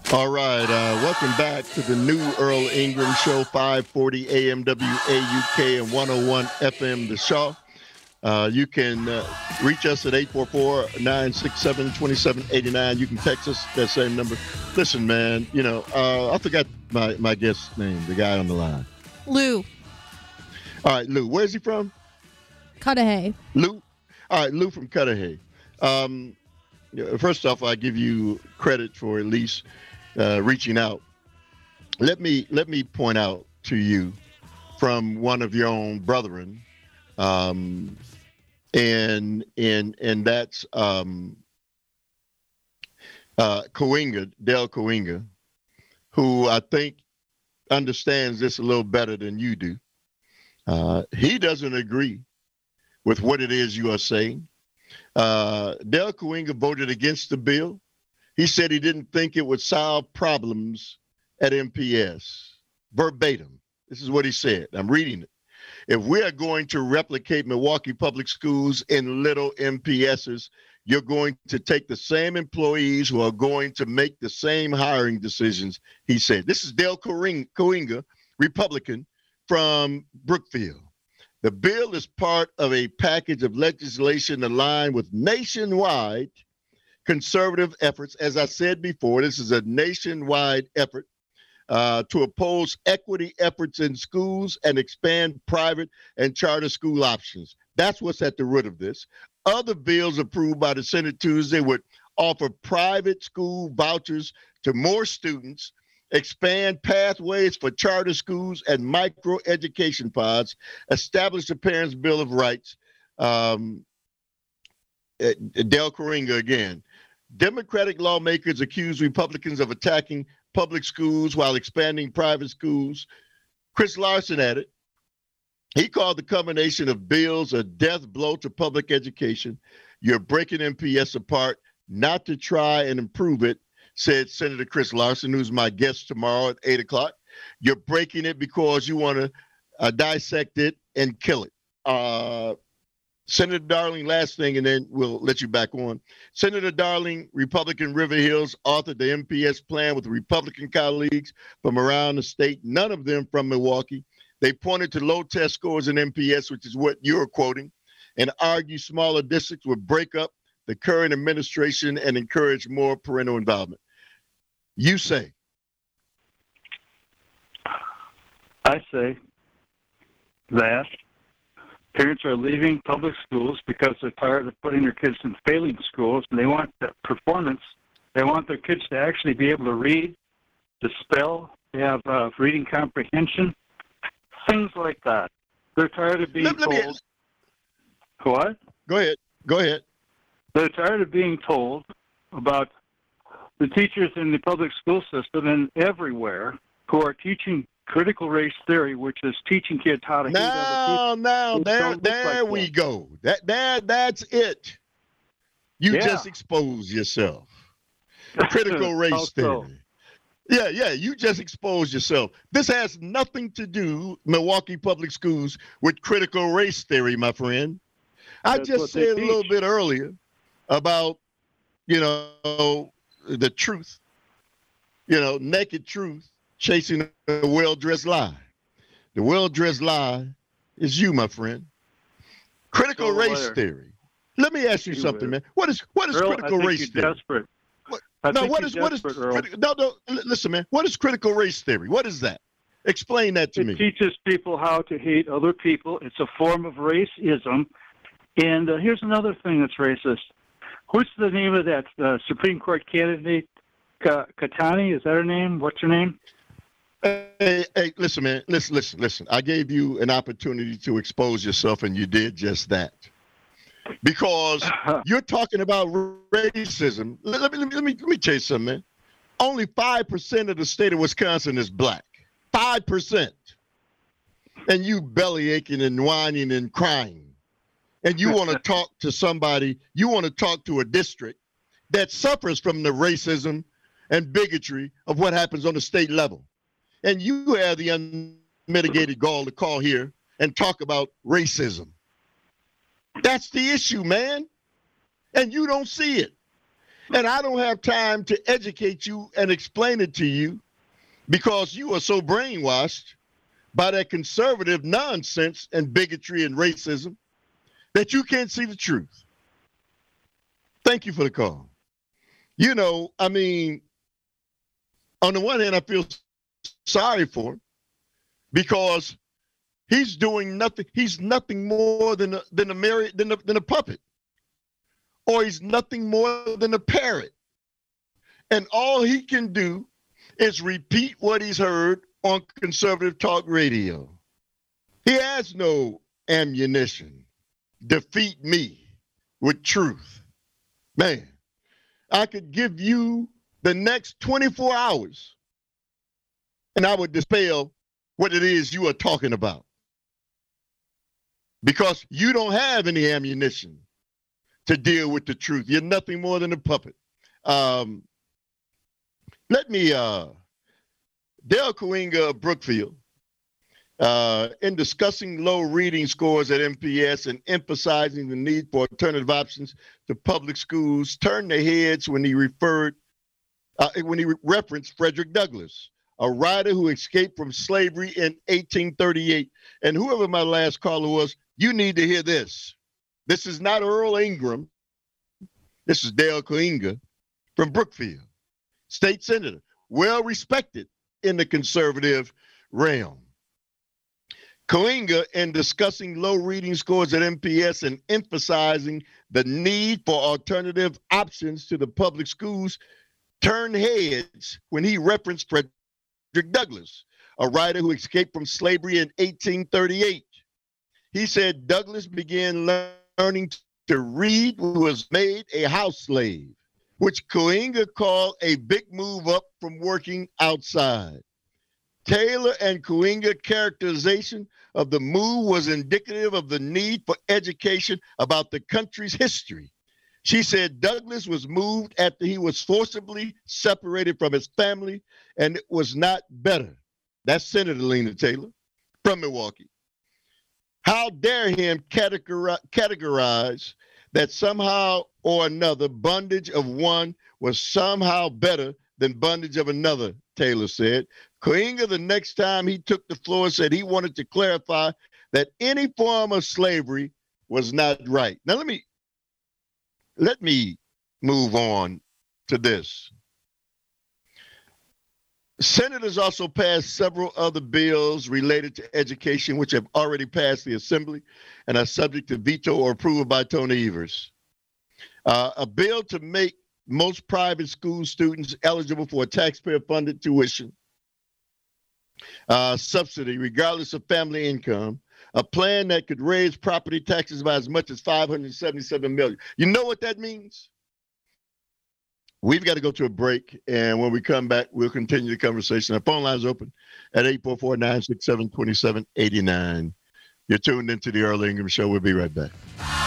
All right, welcome back to the new Earl Ingram Show, 540 AM WAUK and 101 FM The Shaw. You can reach us at 844-967-2789. You can text us that same number. Listen, man, I forgot my guest's name, the guy on the line. Lou. All right, Lou. Where's he from? Cudahy. Lou? All right, Lou from Cudahy. First off, I give you credit for at least reaching out. Let me point out to you from one of your own brethren, and that's Coinga, Dale Coinga, who I think understands this a little better than you do. He doesn't agree with what it is you are saying. Dale Coinga voted against the bill. He said he didn't think it would solve problems at MPS. Verbatim. This is what he said. I'm reading it. If we are going to replicate Milwaukee Public Schools in little MPSs, you're going to take the same employees who are going to make the same hiring decisions, he said. This is Dale Coinga, Republican from Brookfield. The bill is part of a package of legislation aligned with nationwide conservative efforts. As I said before, this is a nationwide effort to oppose equity efforts in schools and expand private and charter school options. That's what's at the root of this. Other bills approved by the Senate Tuesday would offer private school vouchers to more students, expand pathways for charter schools and micro education pods, establish a Parents' Bill of Rights. Dale Coinga again. Democratic lawmakers accuse Republicans of attacking public schools while expanding private schools. Chris Larson added, he called the combination of bills a death blow to public education. You're breaking MPS apart, not to try and improve it, said Senator Chris Larson, who's my guest tomorrow at 8 o'clock. You're breaking it because you want to dissect it and kill it. Senator Darling, last thing, and then we'll let you back on. Senator Darling, Republican River Hills, authored the MPS plan with Republican colleagues from around the state, none of them from Milwaukee. They pointed to low test scores in MPS, which is what you're quoting, and argued smaller districts would break up the current administration and encourage more parental involvement. You say. I say that parents are leaving public schools because they're tired of putting their kids in failing schools, and they want that performance. They want their kids to actually be able to read, to spell, to have reading comprehension, things like that. They're tired of being told. What? Go ahead. They're tired of being told about the teachers in the public school system and everywhere who are teaching critical race theory, which is teaching kids how to hate other people. There we go. That's it. You just exposed yourself. Critical race theory. Yeah, you just exposed yourself. This has nothing to do, Milwaukee Public Schools, with critical race theory, my friend. I just said a little bit earlier about, the truth, naked truth, chasing a well-dressed lie. The well-dressed lie is you, my friend. Critical race theory. Let me ask you something, man. What is Earl, critical race theory? Desperate. Listen, man. What is critical race theory? What is that? Explain that to me. It teaches people how to hate other people. It's a form of racism. And here's another thing that's racist. What's the name of that Supreme Court candidate? Katani, is that her name? What's her name? Hey, listen, man. Listen. I gave you an opportunity to expose yourself, and you did just that. Because you're talking about racism. Let me tell you something, man. Only 5% of the state of Wisconsin is black. 5%. And you belly aching and whining and crying. And you want to talk to somebody, you want to talk to a district that suffers from the racism and bigotry of what happens on the state level. And you have the unmitigated gall to call here and talk about racism. That's the issue, man. And you don't see it. And I don't have time to educate you and explain it to you because you are so brainwashed by that conservative nonsense and bigotry and racism that you can't see the truth. Thank you for the call. You know, I mean, on the one hand, I feel sorry for him because he's doing nothing. He's nothing more than a puppet, or he's nothing more than a parrot. And all he can do is repeat what he's heard on conservative talk radio. He has no ammunition. Defeat me with truth. Man, I could give you the next 24 hours and I would dispel what it is you are talking about. Because you don't have any ammunition to deal with the truth. You're nothing more than a puppet. Dale Coinga of Brookfield, in discussing low reading scores at MPS and emphasizing the need for alternative options to public schools, turned their heads when he referenced Frederick Douglass, a writer who escaped from slavery in 1838. And whoever my last caller was, you need to hear this. This is not Earl Ingram. This is Dale Coinga from Brookfield, state senator, well respected in the conservative realm. Coinga, in discussing low reading scores at MPS and emphasizing the need for alternative options to the public schools, turned heads when he referenced Frederick Douglass, a writer who escaped from slavery in 1838. He said Douglass began learning to read when he was made a house slave, which Coinga called a big move up from working outside. Taylor and Coinga characterization of the move was indicative of the need for education about the country's history. She said Douglass was moved after he was forcibly separated from his family, and it was not better. That's Senator Lena Taylor from Milwaukee. How dare him categorize that somehow or another bondage of one was somehow better than bondage of another, Taylor said. Coinga, the next time he took the floor, said he wanted to clarify that any form of slavery was not right. Now, let me move on to this. Senators also passed several other bills related to education, which have already passed the Assembly and are subject to veto or approval by Tony Evers. A bill to make most private school students eligible for a taxpayer-funded tuition subsidy, regardless of family income. A plan that could raise property taxes by as much as $577 million. You know what that means? We've got to go to a break, and when we come back, we'll continue the conversation. Our phone line is open at 844-967-2789. You're tuned into the Earl Ingram Show. We'll be right back.